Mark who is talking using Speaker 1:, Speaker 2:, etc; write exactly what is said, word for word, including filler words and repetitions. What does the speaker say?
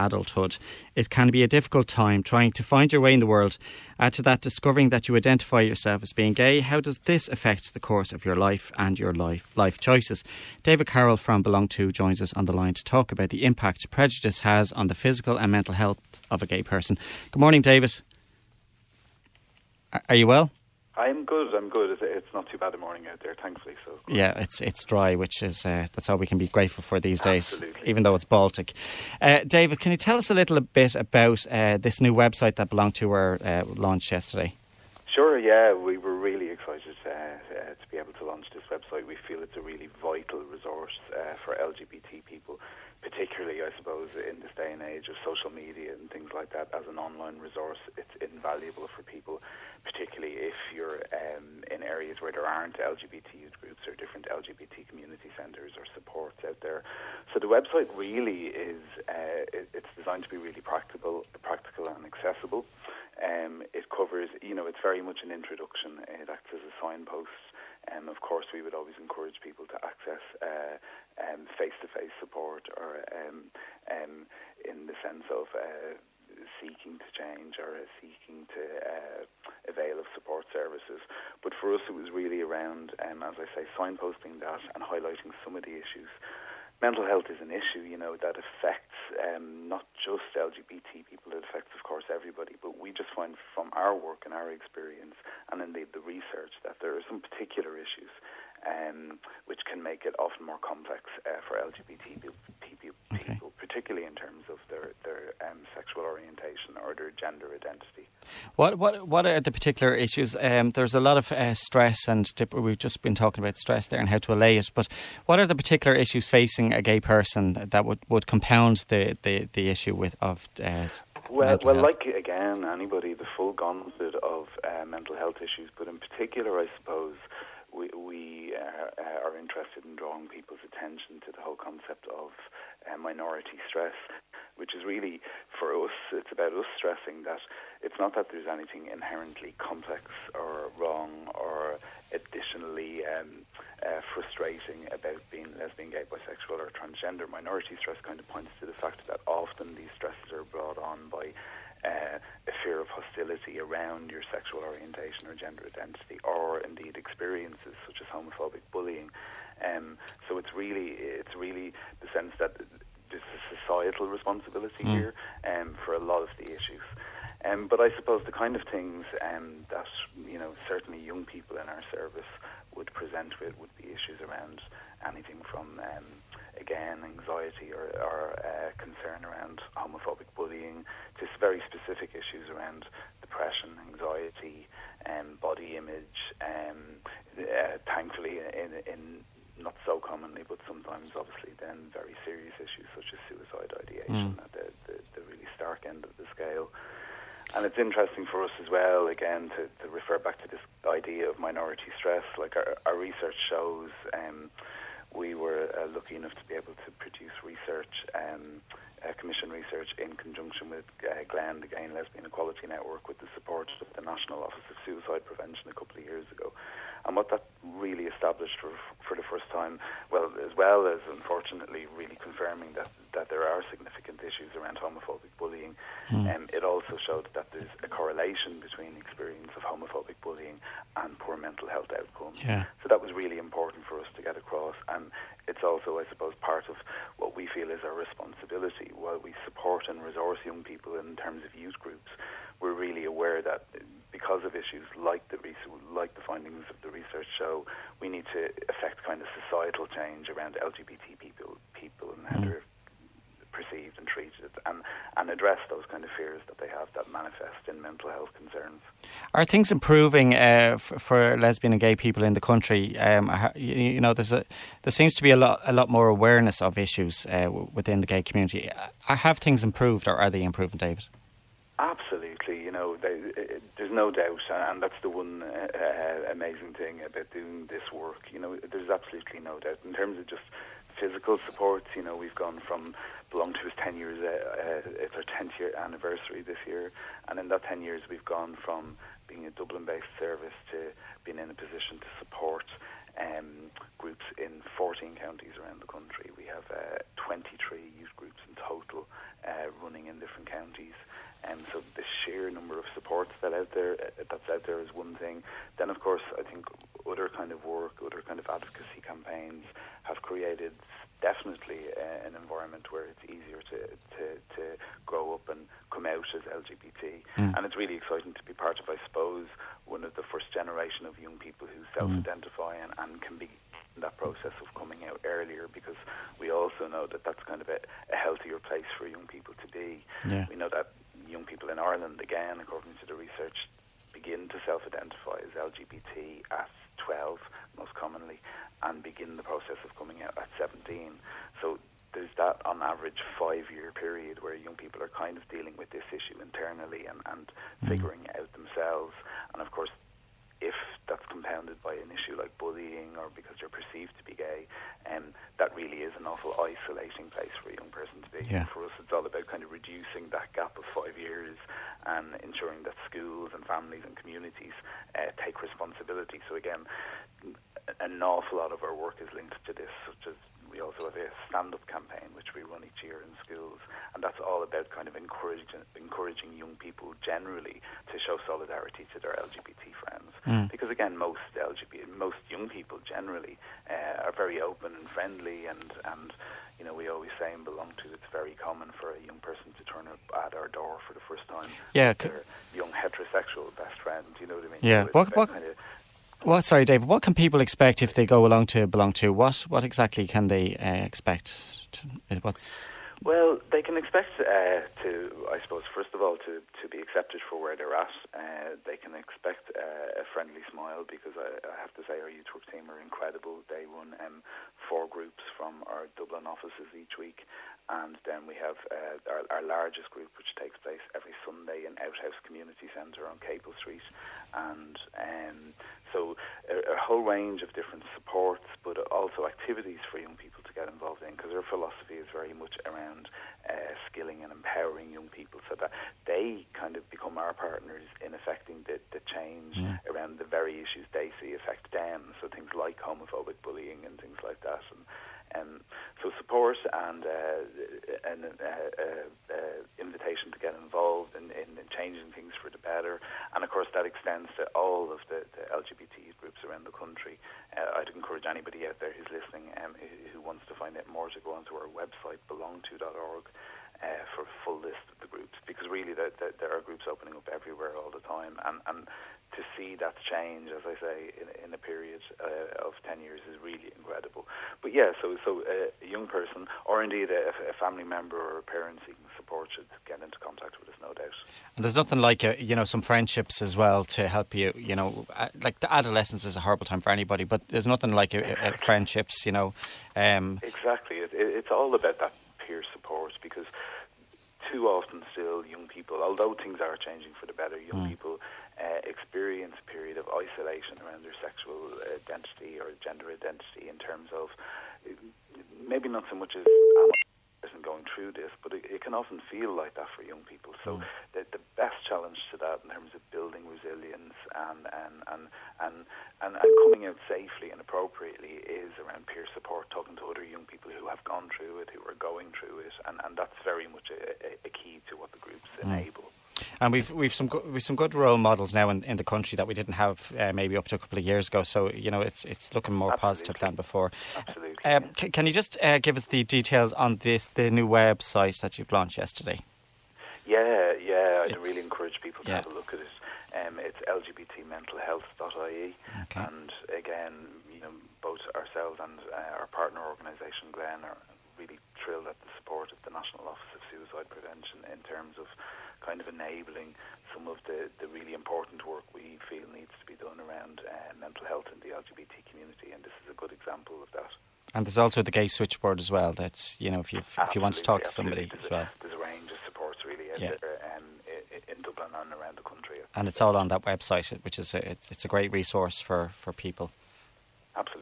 Speaker 1: adulthood. It can be a difficult time trying to find your way in the world. Add to that discovering that you identify yourself as being gay. How does this affect the course of your life and your life life choices? David Carroll from Belong To joins us on the line to talk about the impact prejudice has on the physical and mental health of a gay person. Good morning, David. Are you well?
Speaker 2: I'm good, I'm good. It's not too bad a morning out there, thankfully. So
Speaker 1: yeah, it's it's dry, which is uh, that's all we can be grateful for these days,
Speaker 2: Absolutely.
Speaker 1: even though it's Baltic. Uh, David, can you tell us a little bit about uh, this new website that Belong To were uh, launched yesterday?
Speaker 2: Sure, yeah, we were really excited uh, uh, to be able to launch this website. We feel it's a really vital resource uh, for L G B T people, particularly, I suppose, in this day and age of social media and things like that. As an online resource, it's invaluable for people, particularly if you're um, in areas where there aren't L G B T youth groups or different L G B T community centres or supports out there. So the website really is, uh, it, it's designed to be really practical, practical and accessible. Um, it covers, you know, it's very much an introduction. It acts as a signpost. Um, of course, we would always encourage people to access uh, um, face-to-face support or um, um, in the sense of uh, seeking to change or uh, seeking to uh, avail of support services. But for us, it was really around, um, as I say, signposting that and highlighting some of the issues. Mental health is an issue, you know, that affects um, not just L G B T people, it affects, of course, everybody. But we just find from our work and our experience and indeed the research that there are some particular issues um, which can make it often more complex uh, for L G B T people, people
Speaker 1: okay.
Speaker 2: particularly in terms of their, their um, sexual orientation or their gender identity.
Speaker 1: What what what are the particular issues? Um, there's a lot of uh, stress, and dip- we've just been talking about stress there and how to allay it. But what are the particular issues facing a gay person that would, would compound the, the, the issue with of uh,
Speaker 2: well, well,
Speaker 1: health?
Speaker 2: like again, anybody, the full gauntlet of uh, mental health issues, but in particular, I suppose we we uh, uh, are interested in drawing people's attention to the whole concept of uh, minority stress, which is really, for us, it's about us stressing that it's not that there's anything inherently complex or wrong or additionally um, uh, frustrating about being lesbian, gay, bisexual or transgender. Minority stress kind of points to the fact that often these stresses are brought on by uh, a fear of hostility around your sexual orientation or gender identity, or indeed experiences such as homophobic bullying. Um, so it's really, it's really the sense that there's a societal responsibility mm. here um, for a lot of the issues. Um, but I suppose the kind of things um, that, you know, certainly young people in our service would present with would be issues around anything from, um, again, anxiety or, or uh, concern around homophobic bullying to very specific issues around depression, anxiety, um, body image, um, uh, thankfully in, in not so commonly, but sometimes obviously then very serious issues such as suicide ideation mm. at the, the, the really stark end of the scale. And it's interesting for us as well, again, to, to refer back to this idea of minority stress. Like our, our research shows, um, we were uh, lucky enough to be able to produce research, um, uh, commission research in conjunction with uh, Glen, the Gay and Lesbian Equality Network, with the support of the National Office of Suicide Prevention a couple of years ago. And what that really established for for the first time, well, as well as unfortunately really confirming that, that there are significant issues around homophobic bullying, mm. um, it also showed that there's a correlation between experience of homophobic bullying and poor mental health outcomes.
Speaker 1: Yeah.
Speaker 2: So that was really important for us to get across, and it's also, I suppose, part of what we feel is our responsibility. While we support and resource young people in terms of youth groups, we're really aware that because of issues like the like the findings of the research show, we need to affect kind of societal change around L G B T people, people and how mm. they're perceived and treated, and, and address those kind of fears that they have that manifest in mental health concerns.
Speaker 1: Are things improving uh, for, for lesbian and gay people in the country? Um, you, you know, there's a there seems to be a lot a lot more awareness of issues uh, within the gay community. Have things improved, or are they improving, David?
Speaker 2: Absolutely, you know, they, it, there's no doubt, and that's the one uh, uh, amazing thing about doing this work. You know, there's absolutely no doubt. In terms of just physical supports, you know, we've gone from Belong To is ten years, uh, uh, it's our tenth year anniversary this year, and in that ten years we've gone from being a Dublin-based service to being in a position to support um, groups in fourteen counties around the country. We have uh, twenty-three youth groups in total uh, running in different counties. And um, so the sheer number of supports that out there uh, that's out there is one thing. Then, of course, I think other kind of work, other kind of advocacy campaigns have created definitely uh, an environment where it's easier to, to, to grow up and come out as L G B T. Mm. And it's really exciting to be part of, I suppose, one of the first generation of young people who self-identify mm. and, and can be in that process of coming out earlier, because we also know that that's kind of a, a healthier place for young people to be.
Speaker 1: Yeah.
Speaker 2: We know that young people in Ireland, again, according to the research, begin to self-identify as L G B T at twelve, most commonly, and begin the process of coming out at seventeen. So there's that, on average, five-year period where young people are kind of dealing with this issue internally and, and mm. figuring it out themselves. And of course, if that's compounded by an issue like bullying or because you're perceived to be gay, um, that really is an awful isolating place for a young person to be.
Speaker 1: Yeah.
Speaker 2: For us, it's all about kind of reducing that gap of five years and ensuring that schools and families and communities uh, take responsibility. So again, an awful lot of our work is linked to this, such as we also have a stand-up campaign which we run each year in schools, and that's all about kind of encouraging encouraging young people generally to show solidarity to their L G B T friends. Mm. Because again, most L G B T, most young people generally uh, are very open and friendly, and and you know, we always say in Belong To, it's very common for a young person to turn up at our door for the first time.
Speaker 1: Yeah,
Speaker 2: c- their young heterosexual best friend. You know what I mean?
Speaker 1: Yeah.
Speaker 2: So
Speaker 1: what what?
Speaker 2: Kind of,
Speaker 1: What, sorry, David, what can people expect if they go along to Belong To? What what exactly can they uh, expect? To, what's
Speaker 2: Well, they can expect uh, to, I suppose, first of all, to, to be accepted for where they're at. Uh, they can expect uh, a friendly smile, because I, I have to say our youth work team are incredible. They run um, four groups from our Dublin offices each week. And then we have uh, our, our largest group, which takes place every Sunday in Outhouse Community Centre on Capel Street. And um, so a, a whole range of different supports, but also activities for young people to get involved in, because our philosophy is very much around uh, skilling and empowering young people so that they kind of become our partners in affecting the, the change mm. around the very issues they see affect them. So things like homophobic bullying and things like that. And Um, so support and uh, an uh, uh, uh, invitation to get involved in, in, in changing things for the better. And of course that extends to all of the, the L G B T groups around the country. Uh, I'd encourage anybody out there who's listening um, who, who wants to find out more to go onto our website, belong to dot org, uh, for a full list of the groups, because really the, the, there are groups opening up everywhere all the time. And, and to see that change, as I say, in, in a period uh, of ten years is really incredible. But yeah, so so uh, a young person, or indeed a, a family member or a parent seeking support, should get into contact with us, no doubt.
Speaker 1: And there's nothing like a, you know, some friendships as well to help you. You know, like the adolescence is a horrible time for anybody, but there's nothing like a, a friendships. You know, um,
Speaker 2: exactly. It, it, it's all about that peer support, because too often still young people, although things are changing for the better, young mm. people uh, experience a period of isolation around their sexual identity or gender identity, in terms of maybe not so much as person going through this, but it, it can often feel like that for young people. So mm. the, the best challenge to that in terms of building resilience and and, and, and, and and coming out safely and appropriately is around peer support, talking to other young people who have gone through it, who are going through it, and, and that's very much a, a, a key to what the groups mm. enable.
Speaker 1: And we've we've some go- we've some good role models now in, in the country that we didn't have uh, maybe up to a couple of years ago. So you know it's it's looking more
Speaker 2: Absolutely.
Speaker 1: positive than before.
Speaker 2: Absolutely.
Speaker 1: Um, c- can you just uh, give us the details on this the new website that you've launched yesterday?
Speaker 2: Yeah, yeah. I'd
Speaker 1: It's,
Speaker 2: really encourage people to
Speaker 1: yeah.
Speaker 2: have a look at it. Um, it's L G B T mental health dot I E,
Speaker 1: okay.
Speaker 2: and again, you know, both ourselves and uh, our partner organisation, Glen, are really thrilled at the support of the National Office of Suicide Prevention in terms of kind of enabling some of the, the really important work we feel needs to be done around uh, mental health in the L G B T community, and this is a good example of that.
Speaker 1: And there's also the gay switchboard as well. That's, you know, if you if you want to talk to somebody
Speaker 2: there's
Speaker 1: as well.
Speaker 2: A, there's a range of supports really
Speaker 1: yeah.
Speaker 2: there, um, in Dublin and around the country.
Speaker 1: And it's all on that website, which is a, it's, it's a great resource for, for people.
Speaker 2: Absolutely.